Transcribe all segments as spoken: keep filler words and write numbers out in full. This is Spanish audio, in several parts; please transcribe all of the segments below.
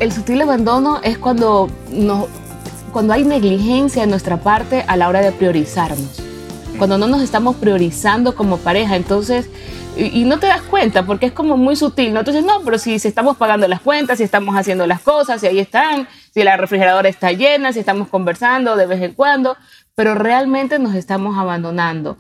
el sutil abandono es cuando, no, cuando hay negligencia en nuestra parte a la hora de priorizarnos. Cuando no nos estamos priorizando como pareja, entonces, y, y no te das cuenta porque es como muy sutil, ¿no? Entonces, no, pero si, si estamos pagando las cuentas, si estamos haciendo las cosas, si ahí están, si la refrigeradora está llena, si estamos conversando de vez en cuando, pero realmente nos estamos abandonando.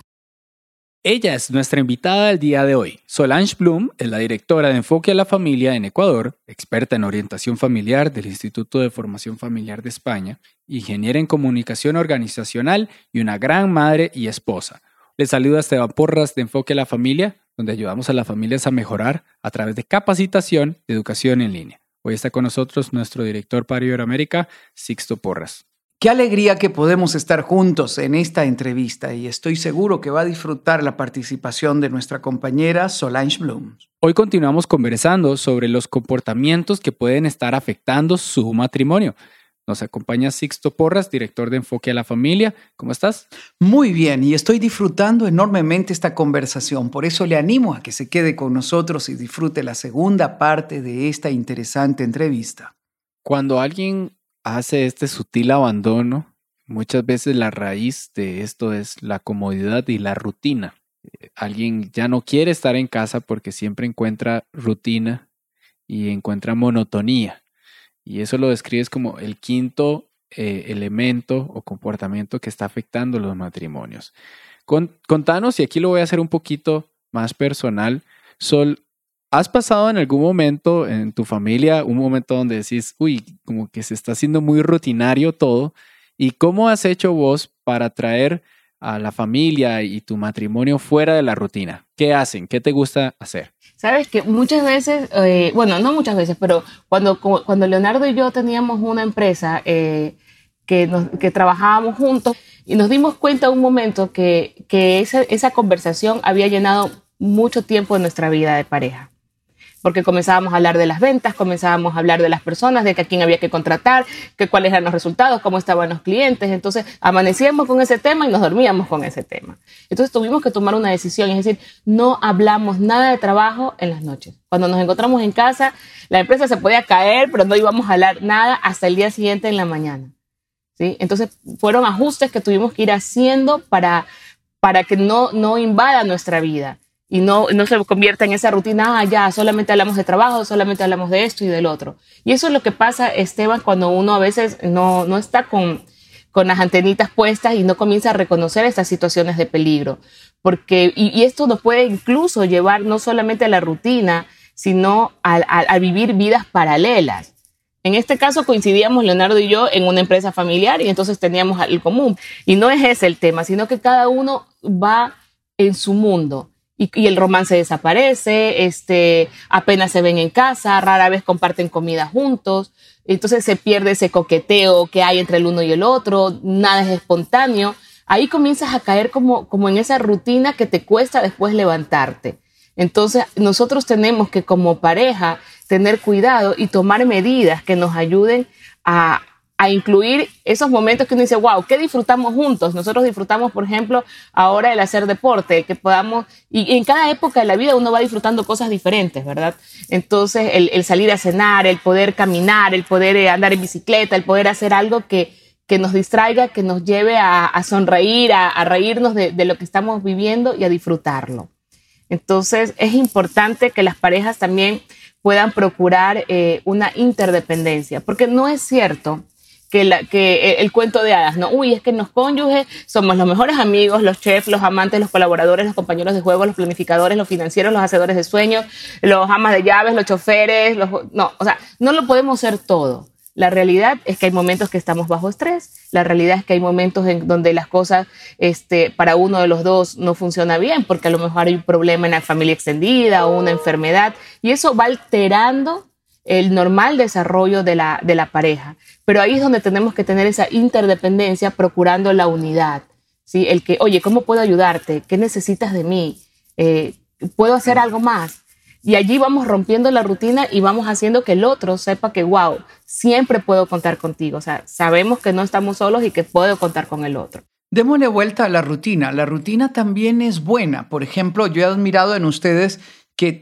Ella es nuestra invitada del día de hoy. Solange Bloom es la directora de Enfoque a la Familia en Ecuador, experta en orientación familiar del Instituto de Formación Familiar de España, ingeniera en comunicación organizacional y una gran madre y esposa. Les saluda Esteban Porras de Enfoque a la Familia, donde ayudamos a las familias a mejorar a través de capacitación y educación en línea. Hoy está con nosotros nuestro director para Iberoamérica, Sixto Porras. Qué alegría que podemos estar juntos en esta entrevista y estoy seguro que va a disfrutar la participación de nuestra compañera Solange Bloom. Hoy continuamos conversando sobre los comportamientos que pueden estar afectando su matrimonio. Nos acompaña Sixto Porras, director de Enfoque a la Familia. ¿Cómo estás? Muy bien, y estoy disfrutando enormemente esta conversación. Por eso le animo a que se quede con nosotros y disfrute la segunda parte de esta interesante entrevista. Cuando alguien hace este sutil abandono, muchas veces la raíz de esto es la comodidad y la rutina. Alguien ya no quiere estar en casa porque siempre encuentra rutina y encuentra monotonía. Y eso lo describes como el quinto eh, elemento o comportamiento que está afectando los matrimonios. Con, contanos, y aquí lo voy a hacer un poquito más personal, Sol, ¿has pasado en algún momento en tu familia un momento donde decís, uy, como que se está haciendo muy rutinario todo? ¿Y cómo has hecho vos para traer a la familia y tu matrimonio fuera de la rutina? ¿Qué hacen? ¿Qué te gusta hacer? Sabes que muchas veces, eh, bueno, no muchas veces, pero cuando, cuando Leonardo y yo teníamos una empresa eh, que, nos, que trabajábamos juntos y nos dimos cuenta un momento que, que esa, esa conversación había llenado mucho tiempo de nuestra vida de pareja. Porque comenzábamos a hablar de las ventas, comenzábamos a hablar de las personas, de que a quién había que contratar, que cuáles eran los resultados, cómo estaban los clientes. Entonces, amanecíamos con ese tema y nos dormíamos con ese tema. Entonces, tuvimos que tomar una decisión, es decir, no hablamos nada de trabajo en las noches. Cuando nos encontramos en casa, la empresa se podía caer, pero no íbamos a hablar nada hasta el día siguiente en la mañana, ¿sí? Entonces, fueron ajustes que tuvimos que ir haciendo para, para que no, no invada nuestra vida. Y no, no se convierta en esa rutina, ah, ya, solamente hablamos de trabajo, solamente hablamos de esto y del otro. Y eso es lo que pasa, Esteban, cuando uno a veces no, no está con, con las antenitas puestas y no comienza a reconocer estas situaciones de peligro. Porque, y, y esto nos puede incluso llevar no solamente a la rutina, sino a, a, a vivir vidas paralelas. En este caso coincidíamos Leonardo y yo en una empresa familiar y entonces teníamos algo común. Y no es ese el tema, sino que cada uno va en su mundo. Y, y el romance desaparece, este, apenas se ven en casa, rara vez comparten comida juntos, entonces se pierde ese coqueteo que hay entre el uno y el otro, nada es espontáneo. Ahí comienzas a caer como, como en esa rutina que te cuesta después levantarte. Entonces nosotros tenemos que como pareja tener cuidado y tomar medidas que nos ayuden a a incluir esos momentos que uno dice, wow, ¿qué disfrutamos juntos? Nosotros disfrutamos, por ejemplo, ahora el hacer deporte, que podamos, y en cada época de la vida uno va disfrutando cosas diferentes, ¿verdad? Entonces, el, el salir a cenar, el poder caminar, el poder andar en bicicleta, el poder hacer algo que, que nos distraiga, que nos lleve a, a sonreír, a, a reírnos de, de lo que estamos viviendo y a disfrutarlo. Entonces, es importante que las parejas también puedan procurar eh, una interdependencia, porque no es cierto Que, la, que el cuento de hadas, ¿no? Uy, es que los cónyuges somos los mejores amigos, los chefs, los amantes, los colaboradores, los compañeros de juego, los planificadores, los financieros, los hacedores de sueños, los amas de llaves, los choferes, los... No, o sea, no lo podemos ser todo. La realidad es que hay momentos que estamos bajo estrés, la realidad es que hay momentos en donde las cosas este, para uno de los dos no funciona bien, porque a lo mejor hay un problema en la familia extendida o una enfermedad, y eso va alterando el normal desarrollo de la, de la pareja. Pero ahí es donde tenemos que tener esa interdependencia procurando la unidad, ¿sí? El que, oye, ¿cómo puedo ayudarte? ¿Qué necesitas de mí? Eh, ¿Puedo hacer algo más? Y allí vamos rompiendo la rutina y vamos haciendo que el otro sepa que, wow, siempre puedo contar contigo. O sea, sabemos que no estamos solos y que puedo contar con el otro. Démosle vuelta a la rutina. La rutina también es buena. Por ejemplo, yo he admirado en ustedes que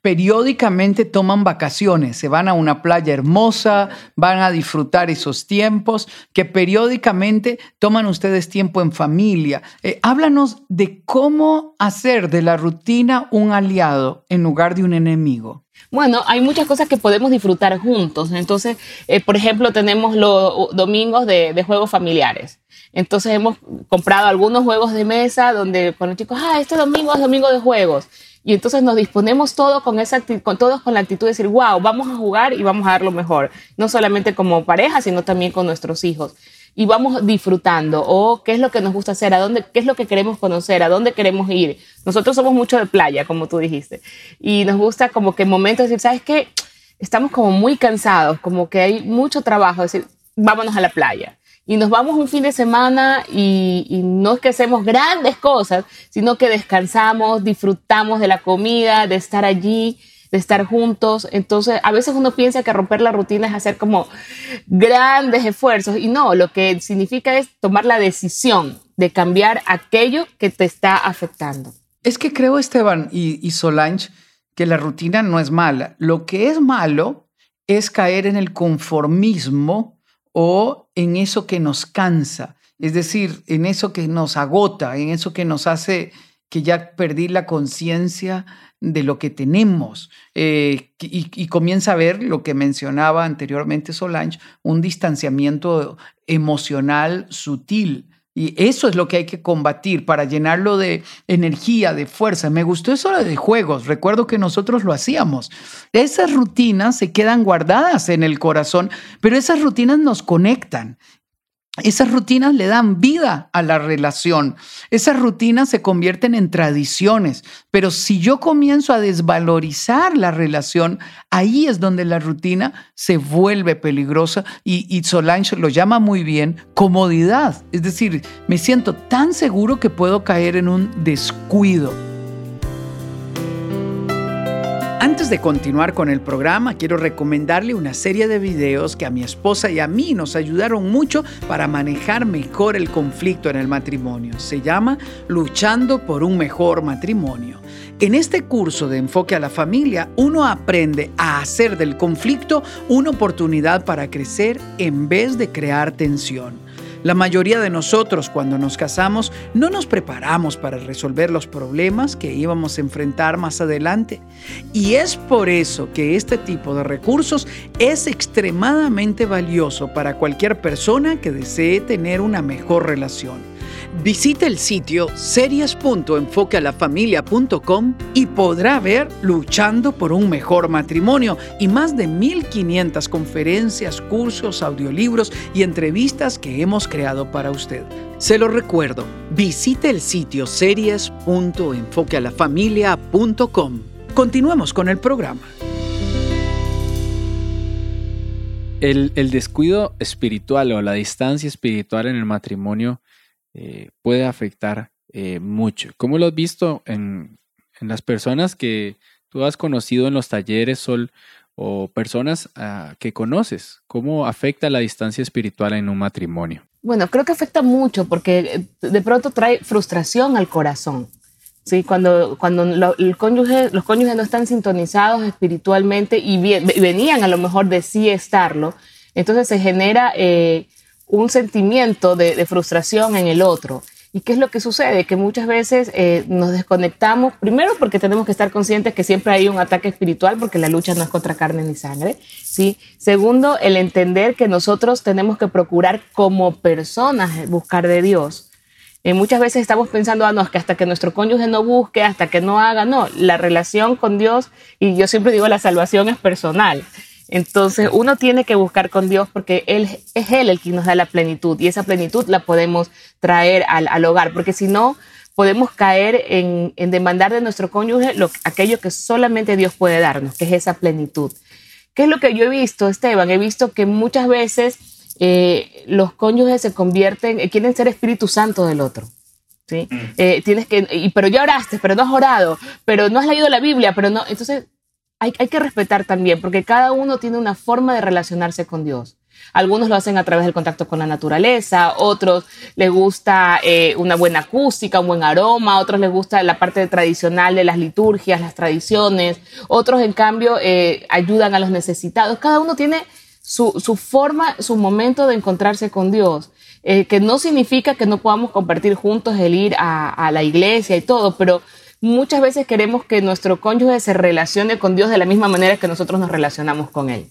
periódicamente toman vacaciones, se van a una playa hermosa, van a disfrutar esos tiempos, que periódicamente toman ustedes tiempo en familia. Eh, háblanos de cómo hacer de la rutina un aliado en lugar de un enemigo. Bueno, hay muchas cosas que podemos disfrutar juntos. Entonces, eh, por ejemplo, tenemos los domingos de, de juegos familiares. Entonces hemos comprado algunos juegos de mesa donde con los chicos, ah, este domingo es domingo de juegos. Y entonces nos disponemos todos con, esa, con, todos con la actitud de decir, wow, vamos a jugar y vamos a dar lo mejor. No solamente como pareja, sino también con nuestros hijos. Y vamos disfrutando, o qué es lo que nos gusta hacer, a dónde, qué es lo que queremos conocer, a dónde queremos ir. Nosotros somos mucho de playa, como tú dijiste. Y nos gusta como que en momentos de decir, ¿sabes qué? Estamos como muy cansados, como que hay mucho trabajo, decir, vámonos a la playa. Y nos vamos un fin de semana y, y no es que hacemos grandes cosas, sino que descansamos, disfrutamos de la comida, de estar allí, de estar juntos. Entonces, a veces uno piensa que romper la rutina es hacer como grandes esfuerzos. Y no, lo que significa es tomar la decisión de cambiar aquello que te está afectando. Es que creo, Esteban y, y Solange, que la rutina no es mala. Lo que es malo es caer en el conformismo o en eso que nos cansa, es decir, en eso que nos agota, en eso que nos hace que ya perdí la conciencia de lo que tenemos eh, y, y comienza a ver lo que mencionaba anteriormente Solange, un distanciamiento emocional sutil. Y eso es lo que hay que combatir para llenarlo de energía, de fuerza. Me gustó eso de juegos. Recuerdo que nosotros lo hacíamos. Esas rutinas se quedan guardadas en el corazón, pero esas rutinas nos conectan. Esas rutinas le dan vida a la relación. Esas rutinas se convierten en tradiciones. Pero si yo comienzo a desvalorizar la relación, ahí es donde la rutina se vuelve peligrosa. Y, y Solange lo llama muy bien, comodidad. Es decir, me siento tan seguro que puedo caer en un descuido. Antes de continuar con el programa, quiero recomendarle una serie de videos que a mi esposa y a mí nos ayudaron mucho para manejar mejor el conflicto en el matrimonio. Se llama Luchando por un mejor matrimonio. En este curso de enfoque a la familia, uno aprende a hacer del conflicto una oportunidad para crecer en vez de crear tensión. La mayoría de nosotros, cuando nos casamos, no nos preparamos para resolver los problemas que íbamos a enfrentar más adelante. Y es por eso que este tipo de recursos es extremadamente valioso para cualquier persona que desee tener una mejor relación. Visite el sitio series punto enfoque a la familia punto com y podrá ver Luchando por un mejor matrimonio y más de mil quinientas conferencias, cursos, audiolibros y entrevistas que hemos creado para usted. Se lo recuerdo, visite el sitio series punto enfoque a la familia punto com. Continuemos con el programa. El, el descuido espiritual o la distancia espiritual en el matrimonio Eh, puede afectar eh, mucho. ¿Cómo lo has visto en, en las personas que tú has conocido en los talleres, Sol, o personas uh, que conoces? ¿Cómo afecta la distancia espiritual en un matrimonio? Bueno, creo que afecta mucho porque de pronto trae frustración al corazón. ¿Sí? Cuando, cuando lo, el cónyuge, los cónyuges no están sintonizados espiritualmente y, bien, y venían a lo mejor de sí estarlo, entonces se genera Eh, un sentimiento de, de frustración en el otro. ¿Y qué es lo que sucede? Que muchas veces eh, nos desconectamos, primero porque tenemos que estar conscientes que siempre hay un ataque espiritual, porque la lucha no es contra carne ni sangre, ¿sí? Segundo, el entender que nosotros tenemos que procurar como personas buscar de Dios. Eh, muchas veces estamos pensando, ah, no, es que hasta que nuestro cónyuge no busque, hasta que no haga, no, la relación con Dios, y yo siempre digo, la salvación es personal. Entonces uno tiene que buscar con Dios porque Él es Él el que nos da la plenitud y esa plenitud la podemos traer al, al hogar, porque si no podemos caer en, en demandar de nuestro cónyuge lo, aquello que solamente Dios puede darnos, que es esa plenitud. ¿Qué es lo que yo he visto, Esteban? He visto que muchas veces eh, los cónyuges se convierten, eh, quieren ser Espíritu Santo del otro. ¿Sí? Mm. Eh, tienes que, y, pero ya oraste, pero no has orado, pero no has leído la Biblia, pero no, entonces Hay, hay que respetar también, porque cada uno tiene una forma de relacionarse con Dios. Algunos lo hacen a través del contacto con la naturaleza, otros les gusta eh, una buena acústica, un buen aroma, otros les gusta la parte tradicional de las liturgias, las tradiciones, otros en cambio eh, ayudan a los necesitados. Cada uno tiene su, su forma, su momento de encontrarse con Dios, eh, que no significa que no podamos compartir juntos el ir a, a la iglesia y todo, pero muchas veces queremos que nuestro cónyuge se relacione con Dios de la misma manera que nosotros nos relacionamos con Él.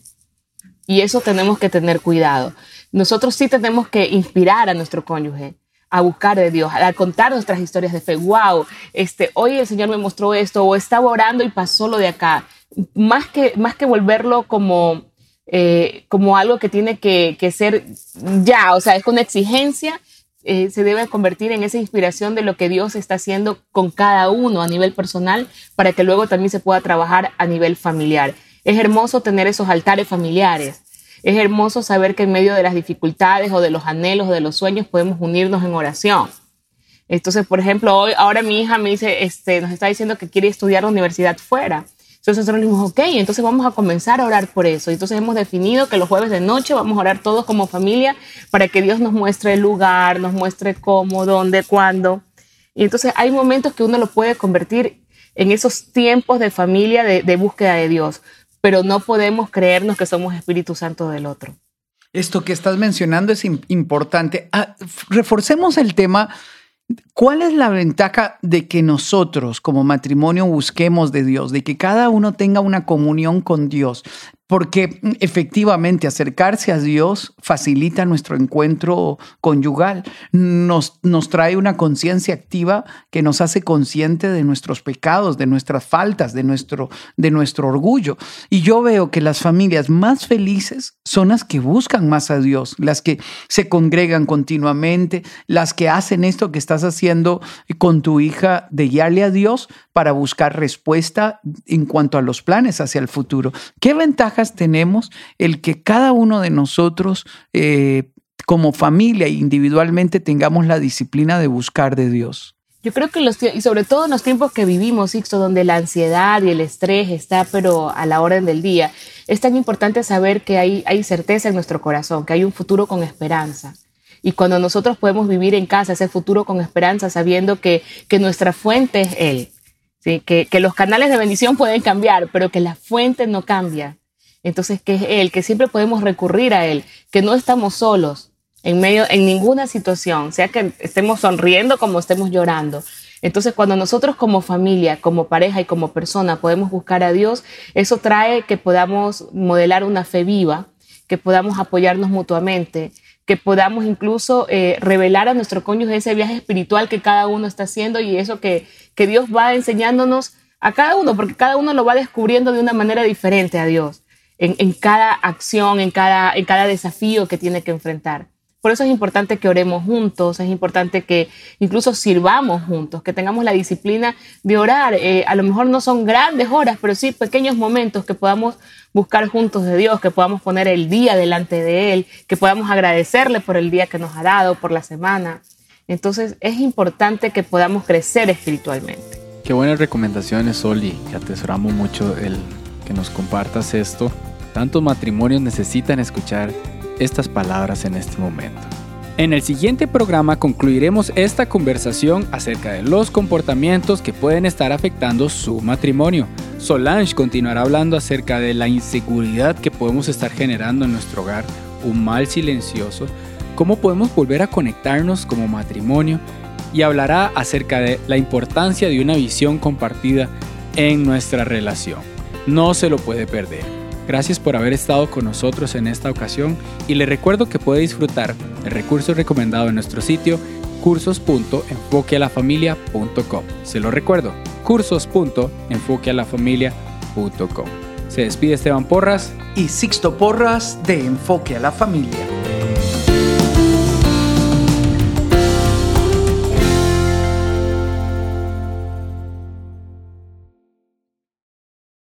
Y eso tenemos que tener cuidado. Nosotros sí tenemos que inspirar a nuestro cónyuge a buscar de Dios, a contar nuestras historias de fe. Wow, este, hoy el Señor me mostró esto, o estaba orando y pasó lo de acá. Más que, más que volverlo como, eh, como algo que tiene que, que ser ya, o sea, es una exigencia, eh, se debe convertir en esa inspiración de lo que Dios está haciendo con cada uno a nivel personal, para que luego también se pueda trabajar a nivel familiar. Es hermoso tener esos altares familiares. Es hermoso saber que en medio de las dificultades o de los anhelos o de los sueños podemos unirnos en oración. Entonces, por ejemplo, hoy, ahora mi hija me dice, este, nos está diciendo que quiere estudiar la universidad fuera. Entonces nosotros le dijimos, ok, entonces vamos a comenzar a orar por eso. Entonces hemos definido que los jueves de noche vamos a orar todos como familia para que Dios nos muestre el lugar, nos muestre cómo, dónde, cuándo. Y entonces hay momentos que uno lo puede convertir en esos tiempos de familia de, de búsqueda de Dios, pero no podemos creernos que somos Espíritu Santo del otro. Esto que estás mencionando es importante. Ah, reforcemos el tema. ¿Cuál es la ventaja de que nosotros como matrimonio busquemos de Dios, de que cada uno tenga una comunión con Dios? Porque efectivamente acercarse a Dios facilita nuestro encuentro conyugal, nos, nos trae una conciencia activa que nos hace consciente de nuestros pecados, de nuestras faltas, de nuestro, de nuestro orgullo. Y yo veo que las familias más felices son las que buscan más a Dios, las que se congregan continuamente, las que hacen esto que estás haciendo con tu hija, de guiarle a Dios para buscar respuesta en cuanto a los planes hacia el futuro. ¿Qué ventajas tenemos el que cada uno de nosotros eh, como familia e individualmente tengamos la disciplina de buscar de Dios? Yo creo que los y sobre todo en los tiempos que vivimos, Sixto, donde la ansiedad y el estrés está pero a la orden del día, es tan importante saber que hay, hay certeza en nuestro corazón, que hay un futuro con esperanza. Y cuando nosotros podemos vivir en casa ese futuro con esperanza, sabiendo que, que nuestra fuente es Él, ¿sí? que, que los canales de bendición pueden cambiar, pero que la fuente no cambia. Entonces, que es Él, que siempre podemos recurrir a Él, que no estamos solos en medio, en ninguna situación, sea que estemos sonriendo como estemos llorando. Entonces, cuando nosotros como familia, como pareja y como persona podemos buscar a Dios, eso trae que podamos modelar una fe viva, que podamos apoyarnos mutuamente, que podamos incluso eh, revelar a nuestro cónyuge ese viaje espiritual que cada uno está haciendo y eso que, que Dios va enseñándonos a cada uno, porque cada uno lo va descubriendo de una manera diferente a Dios. En, en cada acción, en cada, en cada desafío que tiene que enfrentar. Por eso es importante que oremos juntos, es importante que incluso sirvamos juntos, que tengamos la disciplina de orar. Eh, a lo mejor no son grandes horas, pero sí pequeños momentos que podamos buscar juntos de Dios, que podamos poner el día delante de Él, que podamos agradecerle por el día que nos ha dado, por la semana. Entonces es importante que podamos crecer espiritualmente. Qué buenas recomendaciones, Sol, y atesoramos mucho el que nos compartas esto. Tantos matrimonios necesitan escuchar estas palabras en este momento. En el siguiente programa concluiremos esta conversación acerca de los comportamientos que pueden estar afectando su matrimonio. Solange continuará hablando acerca de la inseguridad que podemos estar generando en nuestro hogar, un mal silencioso, cómo podemos volver a conectarnos como matrimonio, y hablará acerca de la importancia de una visión compartida en nuestra relación. No se lo puede perder. Gracias por haber estado con nosotros en esta ocasión y le recuerdo que puede disfrutar el recurso recomendado en nuestro sitio cursos punto enfoque a la familia punto com. Se lo recuerdo, cursos punto enfoque a la familia punto com. Se despide Esteban Porras y Sixto Porras de Enfoque a la Familia.